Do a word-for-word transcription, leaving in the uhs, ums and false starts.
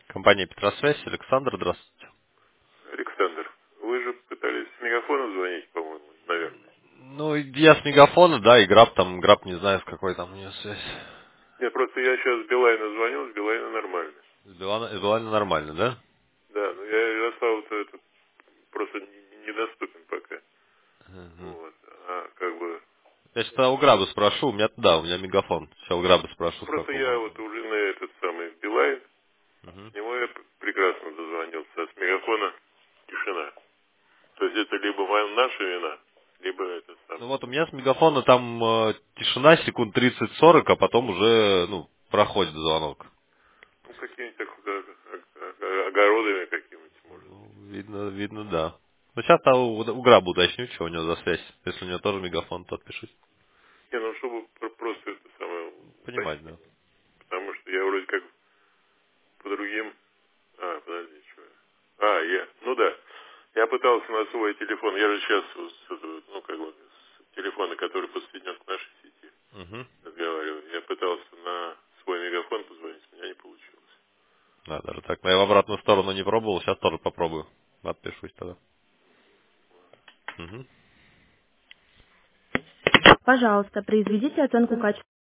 Компания Петросвязь. Александр, здравствуйте. Александр, вы же пытались с мегафона звонить, по-моему, наверное. Ну, я с мегафона, да, и Граб там, Граб не знаю, с какой там у нее связь. Нет, просто я сейчас с Билайна звонил, с Билайна нормально. С Билана, с Билана нормально, да? Да, но я Ярославу-то это просто не- недоступен пока. Мгм. Вот. А как бы... Я что у Граба спрошу, у меня, да, у меня мегафон. Сейчас у Граба Ну, спрошу, с просто какого я можно. вот уже на этот самый Билайн, Мгм. с него я п- прекрасно дозвонился, а с мегафона тишина. То есть это либо моя- наша вина, либо это Ну самое. вот у меня с мегафона там э, тишина секунд тридцать-сорок, а потом уже, ну, проходит звонок. Ну, какими-то ог- ог- ог- огородами какими-нибудь, может Ну, быть. видно, видно, да. Ну сейчас у, у Граба уточню, что у него за связь. Если у него тоже мегафон, то отпишись. Не, ну, чтобы пр- просто это самое Понимать, уточнить. да. Потому что я вроде как по другим... А, подожди, что я... А, я... Ну да. Я пытался на свой телефон. Я же сейчас с этого, ну, как бы, с телефона, который подсоединен к нашей сети, Угу. разговариваю. Я пытался на свой мегафон позвонить, у меня не получилось. Да, даже так. Но я в обратную сторону не пробовал, сейчас тоже попробую. Отпишусь тогда. Мгм. Пожалуйста, произведите оценку качества.